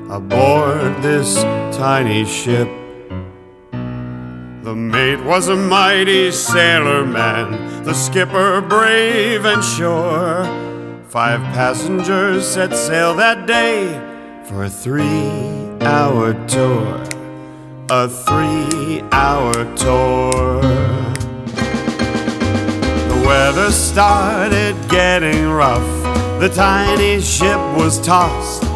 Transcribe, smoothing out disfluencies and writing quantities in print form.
aboard this tiny ship. The mate was a mighty sailor man, the skipper brave and sure. 5 passengers set sail that day for a 3-hour tour. A 3-hour tour. The weather started getting rough. The tiny ship was tossed